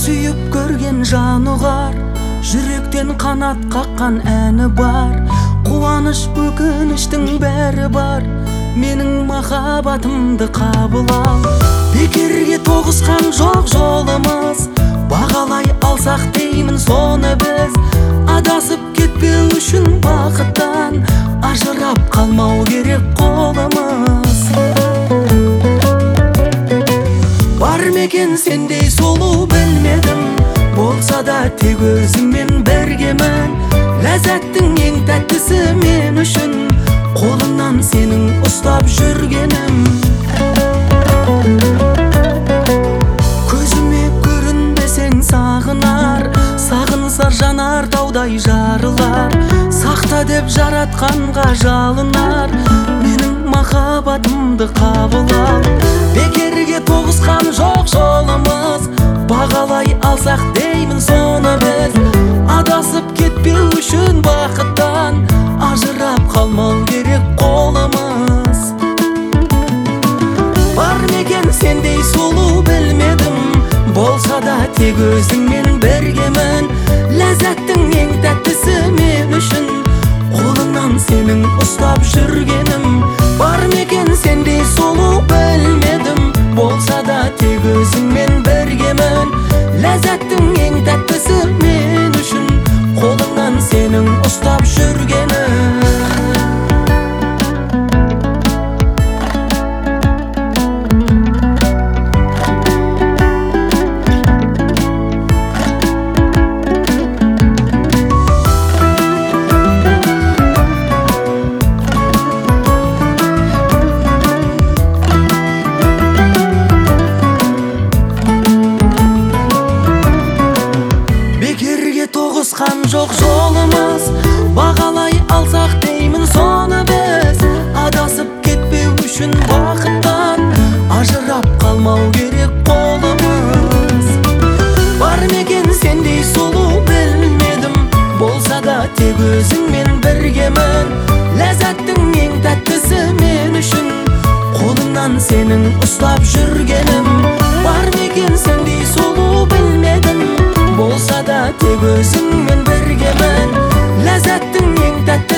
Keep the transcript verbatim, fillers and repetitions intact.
сүйіп көрген жаны бар, жүректен қанат қаққан әні бар. Қуаныш өкініштің бәрі бар, менің махаббатымды қабыл ал. Бекерге тоғысқан жоқ жолымыз, бағалай алсақ деймін соны біз. Адасып кетпеу үшін бақыттан, ажырап қалмау керек қолымыз. Бар мекен сендей сұлу білмедім, болса да тек өзіңмен біргемін. Ләззаттың ең тәттісі мен үшін, қолыңнан сенің ұстап жүргенім. Көзіме көрінбесең сағынар, сағынса жанар таудай жарылар. Сақта деп жаратқанға жалынар, менің махаббатымды қабыл ал. Бекерге тоғысқан жоқ жолымыз, бағалай алсақ деймін соны біз. Адасып кетпеу үшін бақыттан, ажырап қалмау керек қолымыз. Бар мекен сендей сұлу білмедім, болса да тек өзіңмен біргемін. Ләззаттың ең тәттісі мен үшін, қолыңнан сенің ұстап жүргенім. Бар мекен сендей сұлу білмедім, болса да тек өзіңмен біргемін. Ләззаттың ең тәттісі мен үшін, қолыңнан сенің ұстап жүргенім. Тоғысқан жоқ жолымыз, бағалай алсақ деймін соны біз. Адасып кетпеу үшін бақыттан, ажырап қалмау керек қолымыз. Бар мекен сендей сұлу білмедім, болса да тек өзіңмен біргемін. Ләззаттың ең тәттісі мен үшін, қолыңнан сенің ұстап жүргенім. Бар мекен сендей сұлу білмедім, болса да тек өзіңмен біргемін. Ләззаттың ең тәтті